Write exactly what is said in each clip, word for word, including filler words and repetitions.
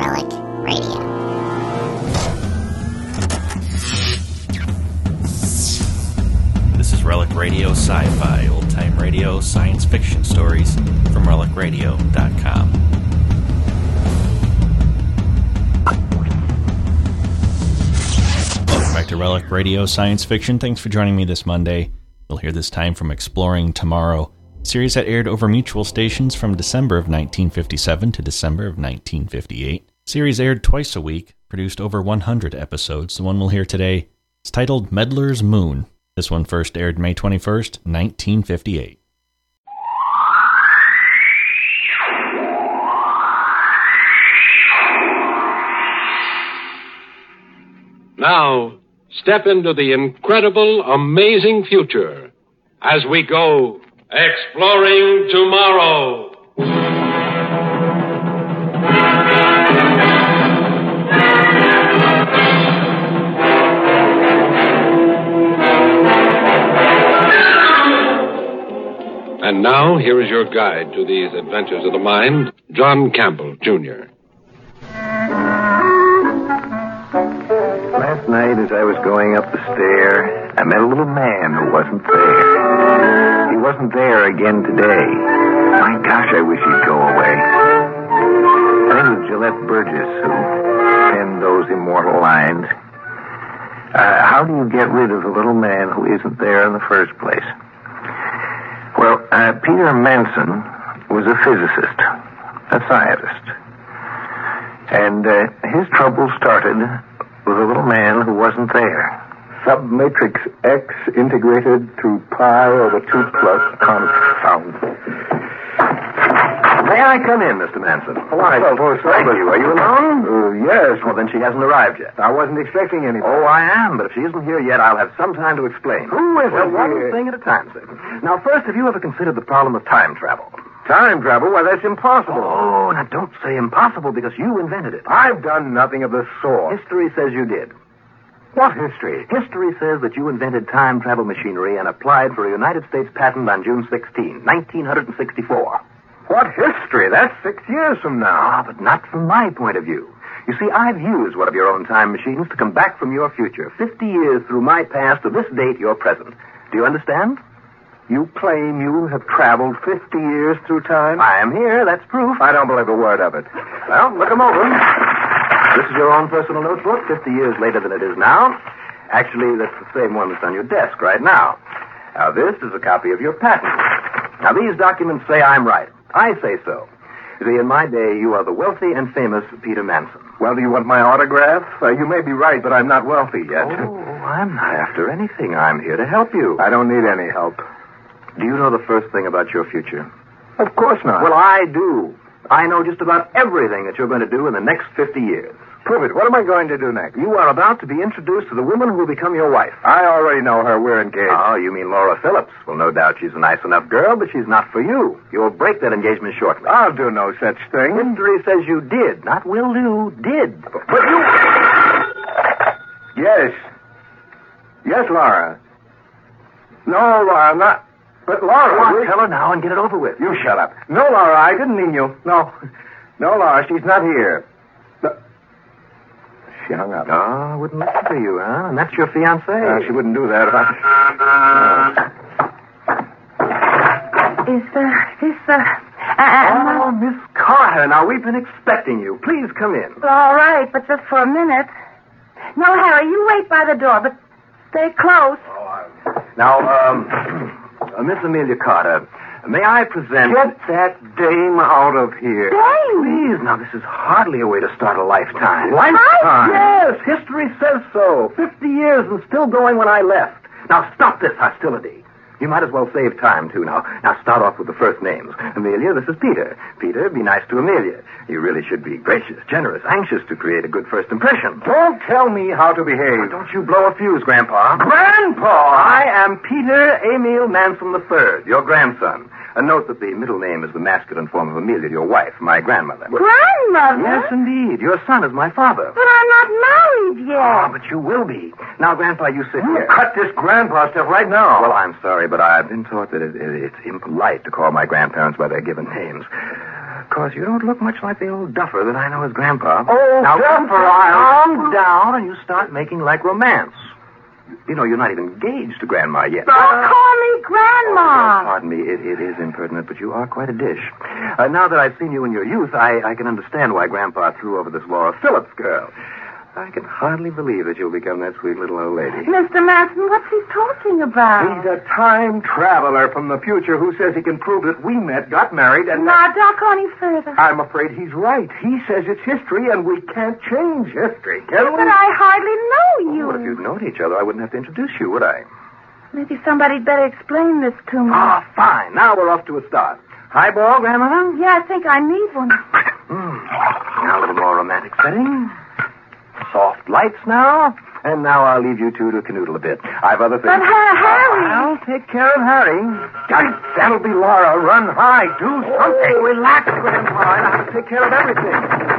Relic Radio. This is Relic Radio Sci-Fi, old-time radio, science fiction stories from relic radio dot com. Welcome back to Relic Radio Science Fiction. Thanks for joining me this Monday. You'll hear this time from Exploring Tomorrow, a series that aired over mutual stations from December of nineteen fifty-seven to December of nineteen fifty-eight. The series aired twice a week, produced over one hundred episodes. The one we'll hear today is titled Meddler's Moon. This one first aired May twenty-first, nineteen fifty-eight. Now, step into the incredible, amazing future as we go exploring tomorrow. And now, here is your guide to these adventures of the mind, John Campbell, Junior Last night, as I was going up the stair, I met a little man who wasn't there. He wasn't there again today. My gosh, I wish he'd go away. I think it was Gillette Burgess who penned those immortal lines. Uh, how do you get rid of a little man who isn't there in the first place? Well, uh, Peter Manson was a physicist, a scientist. And uh, his trouble started with a little man who wasn't there. Submatrix X integrated through pi over two plus confound. May I come in, Mister Manson? Oh, I suppose so. Thank you. Are you alone? Uh, yes. Well, then she hasn't arrived yet. I wasn't expecting anybody. Oh, I am, but if she isn't here yet, I'll have some time to explain. Who is well, it one here? thing at a time, sir. Now, first, have you ever considered the problem of time travel? Time travel? Why, that's impossible. Oh, now don't say impossible because you invented it. I've done nothing of the sort. History says you did. What history? History says that you invented time travel machinery and applied for a United States patent on June sixteenth, nineteen sixty-four. What history? That's six years from now. Ah, but not from my point of view. You see, I've used one of your own time machines to come back from your future, fifty years through my past to this date, your present. Do you understand? You claim you have traveled fifty years through time? I am here. That's proof. I don't believe a word of it. Well, look 'em over. This is your own personal notebook, fifty years later than it is now. Actually, that's the same one that's on your desk right now. Now, this is a copy of your patent. Now, these documents say I'm right. I say so. You see, in my day, you are the wealthy and famous Peter Manson. Well, do you want my autograph? Uh, you may be right, but I'm not wealthy yet. Oh, I'm not after anything. I'm here to help you. I don't need any help. Do you know the first thing about your future? Of course not. Well, I do. I know just about everything that you're going to do in the next fifty years. Prove it. What am I going to do next? You are about to be introduced to the woman who will become your wife. I already know her. We're engaged. Oh, you mean Laura Phillips. Well, no doubt she's a nice enough girl, but she's not for you. You'll break that engagement shortly. I'll do no such thing. History says you did. Not will do. Did. But you... Yes. Yes, Laura. No, Laura, not... But Laura... Come on, we... tell her now and get it over with. You shut up. No, Laura, I didn't mean you. No. No, Laura, she's not here. No. She hung up. Oh, wouldn't listen to you, huh? And that's your fiancée. Uh, she wouldn't do that if I... Uh. Is, uh, this, uh... uh oh, Miss Carter, now we've been expecting you. Please come in. All right, but just for a minute. No, Harry, you wait by the door, but stay close. Oh, I... Now, um... Uh, Miss Amelia Carter, may I present... Get that dame out of here. Dame? Please, now, this is hardly a way to start a lifetime. Lifetime? Yes, history says so. Fifty years and still going when I left. Now, stop this hostility. You might as well save time, too. Now, now start off with the first names. Amelia, this is Peter. Peter, be nice to Amelia. You really should be gracious, generous, anxious to create a good first impression. Don't tell me how to behave. Don't you blow a fuse, Grandpa. Grandpa! I am Peter Emil Manson the Third, your grandson. A note that the middle name is the masculine form of Amelia, your wife, my grandmother. Grandmother? Yes, indeed. Your son is my father. But I'm not married yet. Ah, but you will be. Now, Grandpa, you sit You here. cut this grandpa stuff right now. Well, I'm sorry, but I've been taught that it, it, it's impolite to call my grandparents by their given names. because you don't look much like the old duffer that I know as Grandpa. Oh, now, duffer, calm down, and you start making like romance. You know, you're not even engaged to Grandma yet. Don't call me Grandma. Pardon me, it, it is impertinent, but you are quite a dish. Uh, now that I've seen you in your youth, I, I can understand why Grandpa threw over this Laura Phillips girl. I can hardly believe that you'll become that sweet little old lady. Mister Manson, what's he talking about? He's a time traveler from the future who says he can prove that we met, got married, and... Now, don't go any further. I'm afraid he's right. He says it's history, and we can't change history, can we? But I hardly know you. Well, if you'd known each other, I wouldn't have to introduce you, would I? Maybe somebody'd better explain this to me. Ah, fine. Now we're off to a start. Highball, Grandmother? Yeah, I think I need one. Mm. Now a little more romantic setting. Soft lights now. And now I'll leave you two to canoodle a bit. I've other things. But Ha- Harry... I'll take care of Harry. God, that'll be Laura. Run high. Do something. Oh, relax, Grandpa. I know how to take care of everything.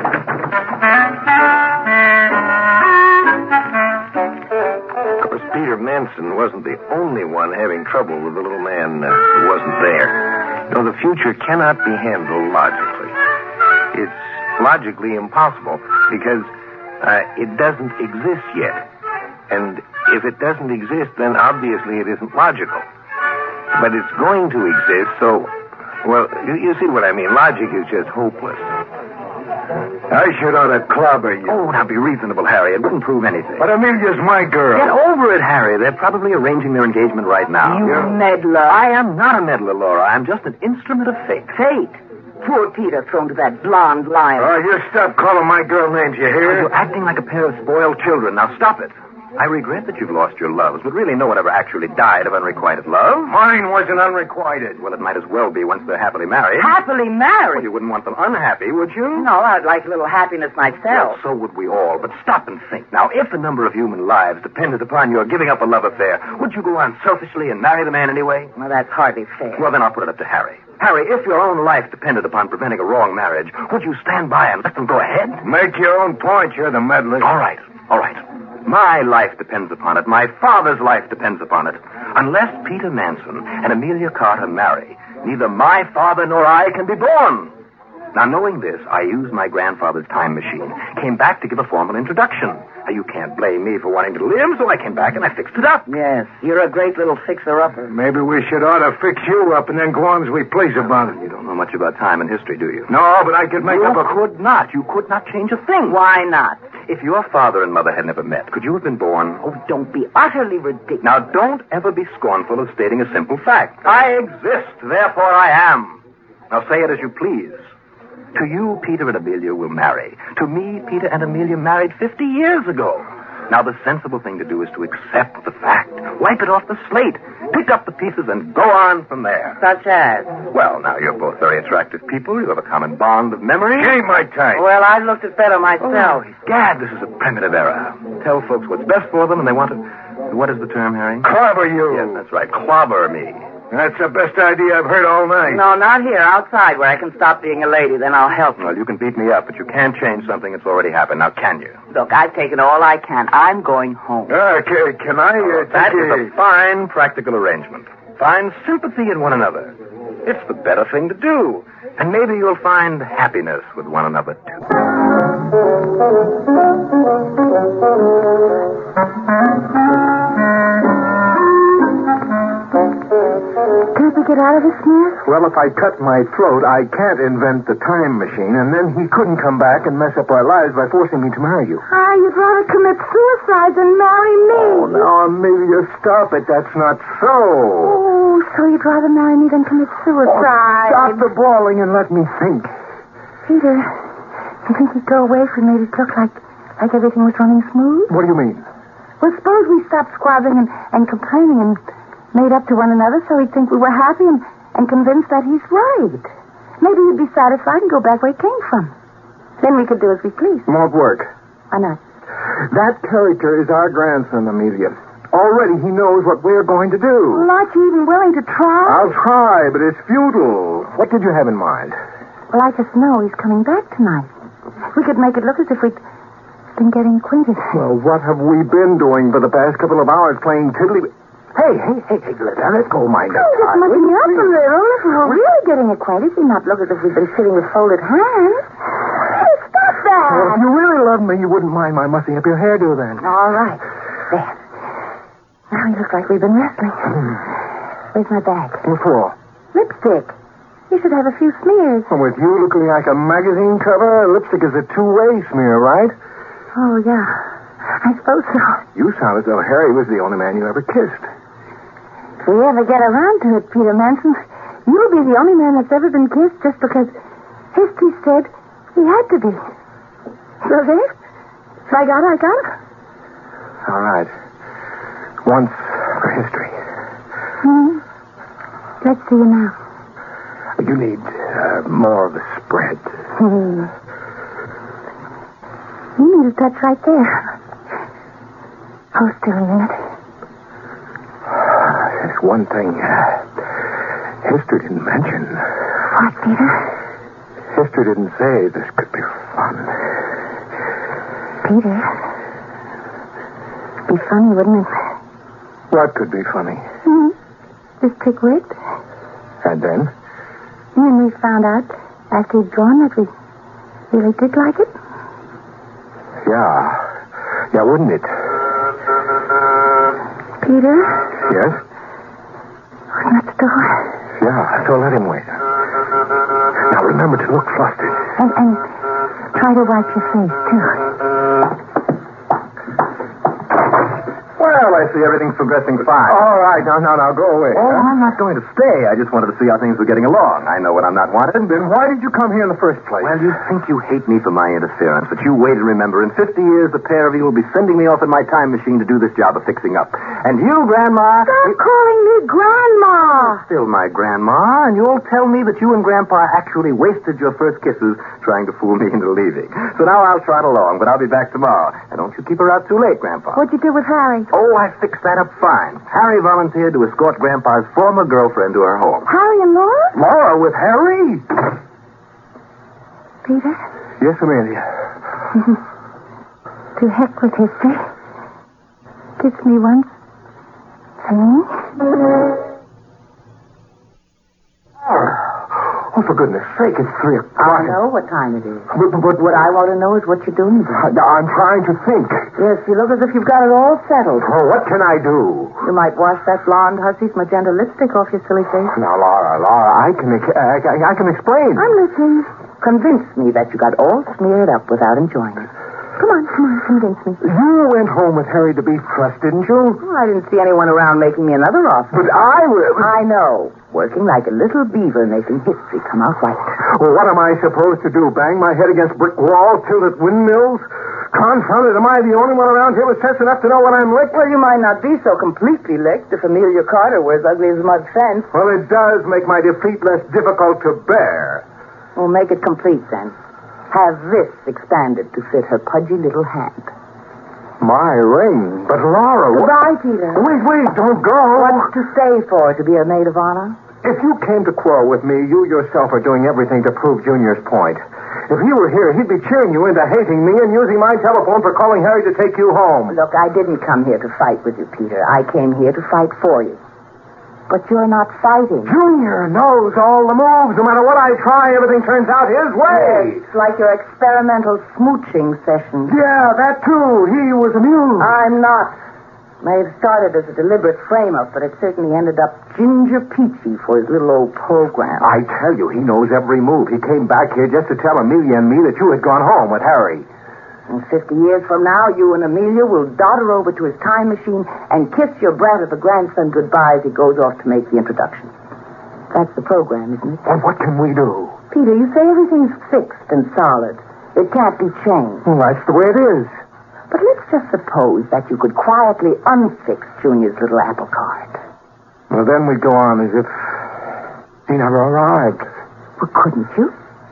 Of course, Peter Manson wasn't the only one having trouble with the little man uh, who wasn't there. You know, the future cannot be handled logically. It's logically impossible because uh, it doesn't exist yet. And if it doesn't exist, then obviously it isn't logical. But it's going to exist, so, well, you, you see what I mean. Logic is just hopeless. I should ought to clobber you. Oh, now be reasonable, Harry. It wouldn't prove anything. But Amelia's my girl. Get over it, Harry. They're probably arranging their engagement right now. You Yeah. meddler. I am not a meddler, Laura. I'm just an instrument of fate. Fate. Poor Peter thrown to that blonde lion. Oh, you stop calling my girl names, you hear? You're acting like a pair of spoiled children. Now stop it. I regret that you've lost your loves, but really no one ever actually died of unrequited love. Mine wasn't unrequited. Well, it might as well be once they're happily married. Happily Well, married. you wouldn't want them unhappy, would you? No, I'd like a little happiness Well, myself. so would we all. But stop and think. Now, if the number of human lives depended upon your giving up a love affair, would you go on selfishly and marry the man anyway? Well, that's hardly fair. Well, then I'll put it up to Harry. Harry, if your own life depended upon preventing a wrong marriage, would you stand by and let them go ahead? Make your own point. You're the meddler. All right, all right. My life depends upon it. My father's life depends upon it. Unless Peter Manson and Amelia Carter marry, neither my father nor I can be born. Now, knowing this, I used my grandfather's time machine, came back to give a formal introduction. Now, you can't blame me for wanting to live, so I came back and I fixed it up. Yes, you're a great little fixer-upper. Maybe we should ought to fix you up and then go on as we please about it. You don't know much about time and history, do you? No, but I could make You up a... could not. You could not change a thing. Why not? If your father and mother had never met, could you have been born? Oh, don't be utterly ridiculous. Now, don't ever be scornful of stating a simple fact. I exist, therefore I am. Now, say it as you please. To you, Peter and Amelia will marry. To me, Peter and Amelia married fifty years ago. Now, the sensible thing to do is to accept the fact. Wipe it off the slate. Pick up the pieces and go on from there. Such as? Well, now, you're both very attractive people. You have a common bond of memory. She ain't my type. Well, I looked at better myself. Oh, Gad, this is a primitive era. Tell folks what's best for them, and they want to... What is the term, Harry? Clobber you. Yes, that's right. Clobber me. That's the best idea I've heard all night. No, not here. Outside, where I can stop being a lady. Then I'll help you. Well, you can beat me up, but you can't change something that's already happened. Now, can you? Look, I've taken all I can. I'm going home. Uh, can, can I uh, That take is a fine practical arrangement. Find sympathy in one another. It's the better thing to do. And maybe you'll find happiness with one another, too. Can't we get out of this, Smith? Well, if I cut my throat, I can't invent the time machine, and then he couldn't come back and mess up our lives by forcing me to marry you. Ah, you'd rather commit suicide than marry me. Oh, now, Amelia, stop it. That's not so. Oh, so you'd rather marry me than commit suicide. Stop the bawling and let me think. Peter, you think you'd go away if we made it look like, like everything was running smooth? What do you mean? Well, suppose we stopped squabbling and, and complaining and made up to one another so he'd think we were happy and, and convinced that he's right. Maybe he'd be satisfied and go back where he came from. Then we could do as we please. Won't work. Why not? That character is our grandson, Amelia. Already he knows what we're going to do. Well, aren't you even willing to try? I'll try, but it's futile. What did you have in mind? Well, I just know he's coming back tonight. We could make it look as if we'd been getting acquainted. Well, what have we been doing for the past couple of hours? Playing tiddly... Hey, hey, hey, hey, Glenda, let go of my necktie. Oh, just mucking me up a little. If we're really getting acquainted, we not look as if we've been sitting with folded hands. Hey, stop that. Well, if you really loved me, you wouldn't mind my mussing up your hairdo then. All right. There. Now we look like we've been wrestling. Where's my bag? What for? Lipstick. You should have a few smears. Well, with you looking like a magazine cover, lipstick is a two-way smear, right? Oh, yeah. I suppose so. You sound as though Harry was the only man you ever kissed. If we ever get around to it, Peter Manson, you'll be the only man that's ever been kissed just because history said he had to be. So there. If I got it, I got it. All right. Once for history. Hmm. Let's see you now. You need uh, more of the spread. Hmm. You need a touch right there. Hold still a minute. There's one thing uh, history didn't mention. What, Peter? History didn't say this could be fun. Peter. It'd be funny, wouldn't it? What could be funny? Hmm. This trick worked. And then? And we found out after he'd gone that we really did like it. Yeah. Yeah, wouldn't it? Peter? Yes? Open that door. Yeah, so let him wait. Now remember to look flustered. And, and try to wipe your face, too. Well, I see everything's progressing fine. All right, now, now, now, go away. Oh, huh? I'm not going to stay. I just wanted to see how things were getting along. I know when I'm not wanted. Then why did you come here in the first place? Well, you think you hate me for my interference, but you wait and remember. In fifty years, the pair of you will be sending me off in my time machine to do this job of fixing up. And you, Grandma... Stop you... calling me Grandma. Still my Grandma, and you'll tell me that you and Grandpa actually wasted your first kisses trying to fool me into leaving. So now I'll trot along, but I'll be back tomorrow. And don't you keep her out too late, Grandpa. What'd you do with Harry? Oh, I fixed that up fine. Harry volunteered to escort Grandpa's former girlfriend to her home. Harry and Laura? Laura with Harry? Peter? Yes, Amelia. To heck with history. Kiss me once. For me? Oh, for goodness sake, it's three o'clock. I know what time it is. But, but, but What I want to know is what you're doing there. I'm trying to think. Yes, you look as if you've got it all settled. Oh, what can I do? You might wash that blonde hussy's magenta lipstick off your silly face. Now, Laura, Laura, I can, I, I, I can explain. I'm listening. Convince me that you got all smeared up without enjoying it. Come on, come on, convince me. You went home with Harry to be trussed, didn't you? Well, I didn't see anyone around making me another offer. But I was... I know. Working like a little beaver making history come out right. Well, what am I supposed to do? Bang my head against brick wall, tilt at windmills? Confound it, am I the only one around here with sense enough to know when I'm licked? Well, you might not be so completely licked if Amelia Carter were as ugly as mud fence. Well, it does make my defeat less difficult to bear. Well, make it complete, then. Have this expanded to fit her pudgy little hand. My ring. But, Laura... Goodbye, Peter. Wait, wait, don't go. What's to stay for, to be a maid of honor? If you came to quarrel with me, you yourself are doing everything to prove Junior's point. If he were here, he'd be cheering you into hating me and using my telephone for calling Harry to take you home. Look, I didn't come here to fight with you, Peter. I came here to fight for you. But you're not fighting. Junior knows all the moves. No matter what I try, everything turns out his way. It's like your experimental smooching session. Yeah, that too. He was amused. I'm not. May have started as a deliberate frame-up, but it certainly ended up ginger peachy for his little old program. I tell you, he knows every move. He came back here just to tell Amelia and me that you had gone home with Harry. And fifty years from now, you and Amelia will dodder over to his time machine and kiss your brat of a grandson goodbye as he goes off to make the introduction. That's the program, isn't it? Well, what can we do? Peter, you say everything's fixed and solid. It can't be changed. Well, that's the way it is. But let's just suppose that you could quietly unfix Junior's little apple cart. Well, then we'd go on as if he never arrived. Well, couldn't you?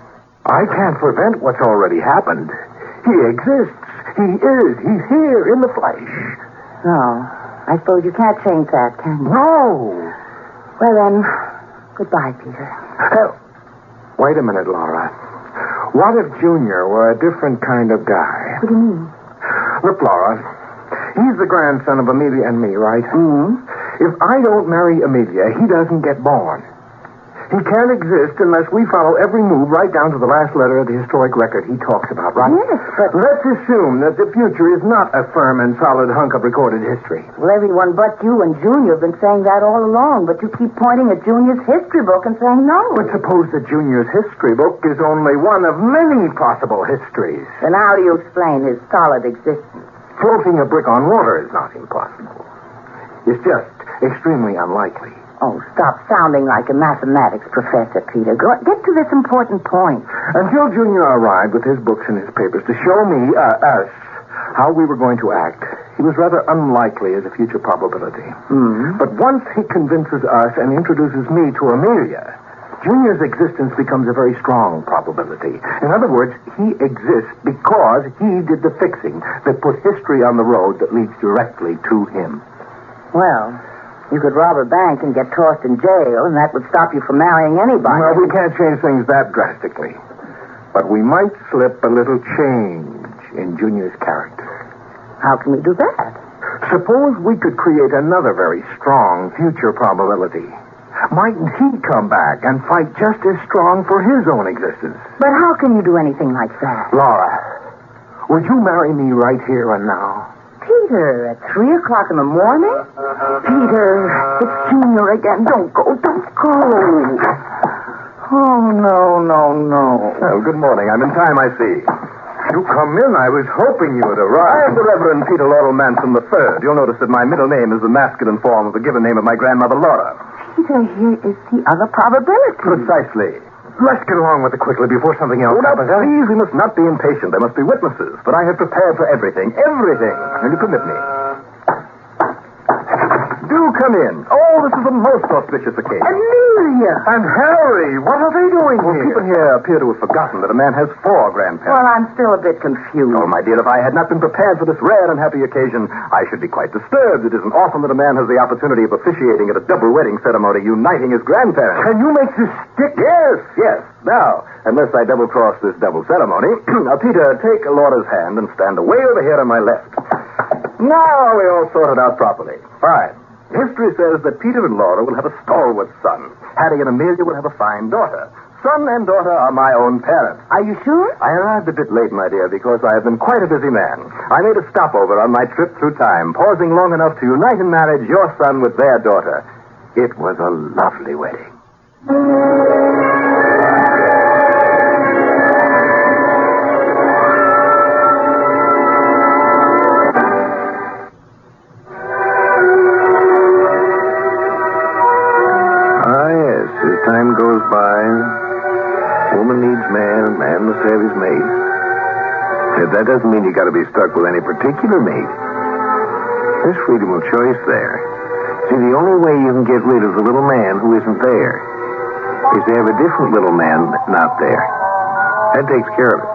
I can't prevent what's already happened. He exists. He is. He's here in the flesh. No. I suppose you can't change that, can you? No. Well, then, goodbye, Peter. Uh, wait a minute, Laura. What if Junior were a different kind of guy? What do you mean? Look, Laura, he's the grandson of Amelia and me, right? Mm-hmm. If I don't marry Amelia, he doesn't get born. He can't exist unless we follow every move right down to the last letter of the historic record he talks about, right? Yes, but... Let's assume that the future is not a firm and solid hunk of recorded history. Well, everyone but you and Junior have been saying that all along, but you keep pointing at Junior's history book and saying no. But suppose that Junior's history book is only one of many possible histories. Then how do you explain his solid existence? Floating a brick on water is not impossible. It's just extremely unlikely. Oh, stop sounding like a mathematics professor, Peter. Go, get to this important point. Until Junior arrived with his books and his papers to show me, uh, us, how we were going to act, he was rather unlikely as a future probability. Mm-hmm. But once he convinces us and introduces me to Amelia, Junior's existence becomes a very strong probability. In other words, he exists because he did the fixing that put history on the road that leads directly to him. Well... you could rob a bank and get tossed in jail, and that would stop you from marrying anybody. Well, we can't change things that drastically. But we might slip a little change in Junior's character. How can we do that? Suppose we could create another very strong future probability. Mightn't he come back and fight just as strong for his own existence? But how can you do anything like that? Laura, would you marry me right here and now? Peter, at three o'clock in the morning? Peter, it's Junior again. Don't go, don't go. Oh, no, no, no. Well, good morning. I'm in time, I see. You come in. I was hoping you would arrive. I am the Reverend Peter Laurel Manson the third. You'll notice that my middle name is the masculine form of the given name of my grandmother, Laura. Peter, here is the other probability. Precisely. Let's get along with it quickly before something else Oh, now, happens. huh? please, we must not be impatient. There must be witnesses. But I have prepared for everything. Everything. Will you permit me? Do come in. Oh, this is a most auspicious occasion. Amelia! And Harry, what are they doing Well, here? people here appear to have forgotten that a man has four grandparents. Well, I'm still a bit confused. Oh, my dear, if I had not been prepared for this rare and happy occasion, I should be quite disturbed. It isn't often that a man has the opportunity of officiating at a double wedding ceremony uniting his grandparents. Can you make this stick? Yes, yes. Now, unless I double-cross this double ceremony, now, Peter, take Laura's hand and stand away over here on my left. Now we all sort it out properly. Fine. History says that Peter and Laura will have a stalwart son. Hattie and Amelia will have a fine daughter. Son and daughter are my own parents. Are you sure? I arrived a bit late, my dear, because I have been quite a busy man. I made a stopover on my trip through time, pausing long enough to unite in marriage your son with their daughter. It was a lovely wedding. Time goes by, woman needs man, and man must have his mate. Yet that doesn't mean you got to be stuck with any particular mate. There's freedom of choice there. See, the only way you can get rid of the little man who isn't there is to have a different little man not there. That takes care of it.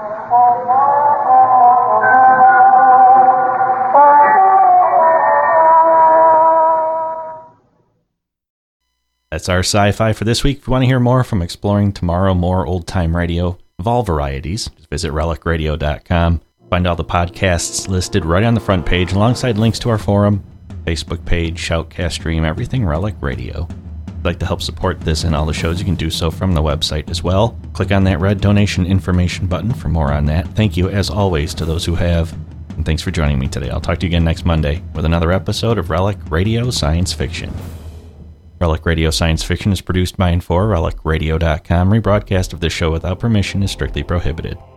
That's our sci-fi for this week. If you want to hear more from Exploring Tomorrow, more old-time radio of all varieties, just visit relic radio dot com. Find all the podcasts listed right on the front page, alongside links to our forum, Facebook page, Shoutcast stream, everything Relic Radio. If you'd like to help support this and all the shows, you can do so from the website as well. Click on that red donation information button for more on that. Thank you, as always, to those who have. And thanks for joining me today. I'll talk to you again next Monday with another episode of Relic Radio Science Fiction. Relic Radio Science Fiction is produced by and for relic radio dot com. Rebroadcast of this show without permission is strictly prohibited.